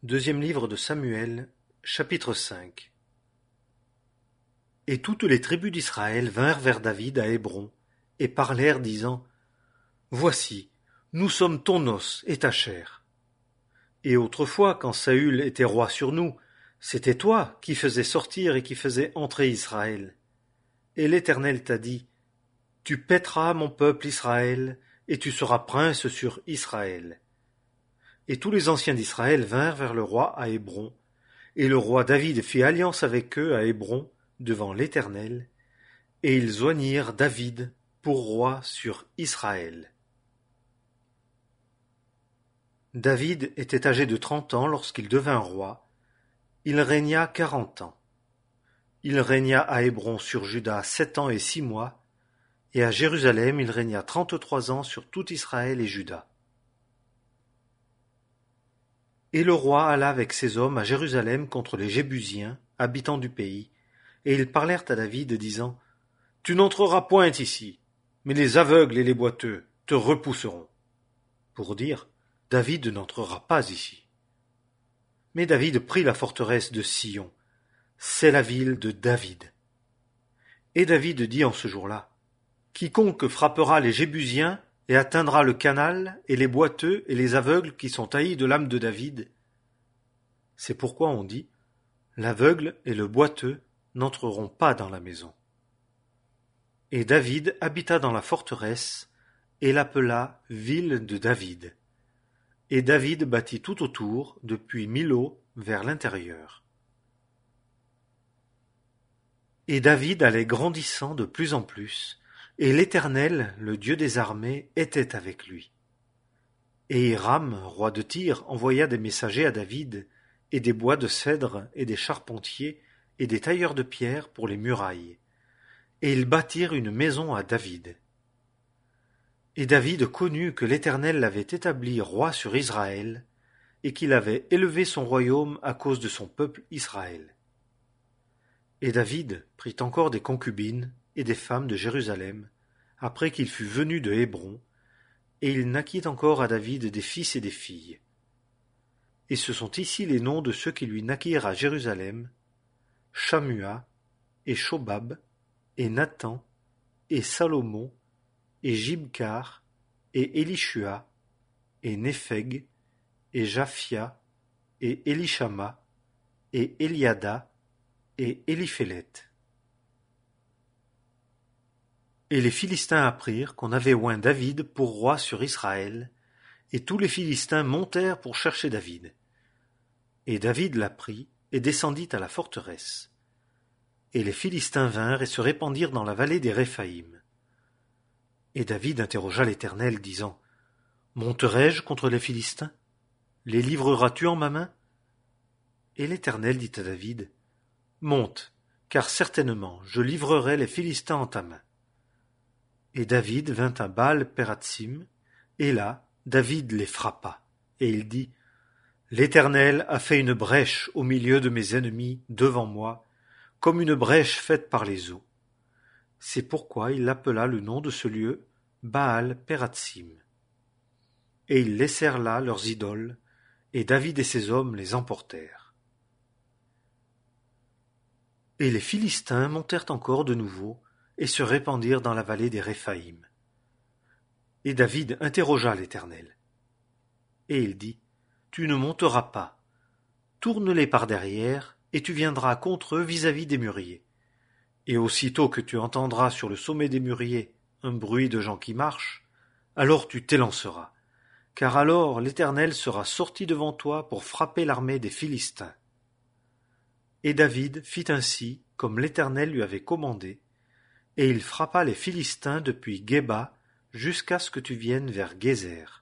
Deuxième livre de Samuel, chapitre 5. Et toutes les tribus d'Israël vinrent vers David à Hébron, et parlèrent, disant: Voici, nous sommes ton os et ta chair. Et autrefois, quand Saül était roi sur nous, c'était toi qui faisais sortir et qui faisais entrer Israël. Et l'Éternel t'a dit: Tu paîtras mon peuple Israël, et tu seras prince sur Israël. Et tous les anciens d'Israël vinrent vers le roi à Hébron, et le roi David fit alliance avec eux à Hébron devant l'Éternel, et ils joignirent David pour roi sur Israël. David était âgé de 30 ans lorsqu'il devint roi. Il régna 40 ans. Il régna à Hébron sur Juda 7 ans et 6 mois, et à Jérusalem il régna 33 ans sur tout Israël et Juda. Et le roi alla avec ses hommes à Jérusalem contre les Jébusiens, habitants du pays, et ils parlèrent à David, disant: Tu n'entreras point ici, mais les aveugles et les boiteux te repousseront. Pour dire: David n'entrera pas ici. Mais David prit la forteresse de Sion, c'est la ville de David. Et David dit en ce jour-là: Quiconque frappera les Jébusiens et atteindra le canal et les boiteux et les aveugles qui sont haïs de l'âme de David. C'est pourquoi on dit: L'aveugle et le boiteux n'entreront pas dans la maison. Et David habita dans la forteresse et l'appela ville de David. Et David bâtit tout autour, depuis Millo vers l'intérieur. Et David allait grandissant de plus en plus, et l'Éternel, le Dieu des armées, était avec lui. Et Hiram, roi de Tyr, envoya des messagers à David, et des bois de cèdre, et des charpentiers, et des tailleurs de pierre pour les murailles. Et ils bâtirent une maison à David. Et David connut que l'Éternel l'avait établi roi sur Israël, et qu'il avait élevé son royaume à cause de son peuple Israël. Et David prit encore des concubines et des femmes de Jérusalem, après qu'il fut venu de Hébron, et il naquit encore à David des fils et des filles. Et ce sont ici les noms de ceux qui lui naquirent à Jérusalem: Shammua, et Shobab, et Nathan, et Salomon, et Jibcar, et Élishua, et Népheg, et Japhia, et Élishama, et Eliada, et Éliphélet. Et les Philistins apprirent qu'on avait oint David pour roi sur Israël, et tous les Philistins montèrent pour chercher David. Et David l'apprit, et descendit à la forteresse. Et les Philistins vinrent et se répandirent dans la vallée des Réphaïm. Et David interrogea l'Éternel, disant: Monterai-je contre les Philistins? Les livreras-tu en ma main? Et l'Éternel dit à David: Monte, car certainement je livrerai les Philistins en ta main. Et David vint à Baal-Pératsim, et là David les frappa, et il dit: L'Éternel a fait une brèche au milieu de mes ennemis devant moi, comme une brèche faite par les eaux. C'est pourquoi il appela le nom de ce lieu Baal-Pératsim. Et ils laissèrent là leurs idoles, et David et ses hommes les emportèrent. Et les Philistins montèrent encore de nouveau, et se répandirent dans la vallée des Réphaïm. Et David interrogea l'Éternel. Et il dit: Tu ne monteras pas. Tourne-les par derrière, et tu viendras contre eux vis-à-vis des mûriers. Et aussitôt que tu entendras sur le sommet des mûriers un bruit de gens qui marchent, alors tu t'élanceras, car alors l'Éternel sera sorti devant toi pour frapper l'armée des Philistins. Et David fit ainsi comme l'Éternel lui avait commandé, et il frappa les Philistins depuis Géba jusqu'à ce que tu viennes vers Gézer.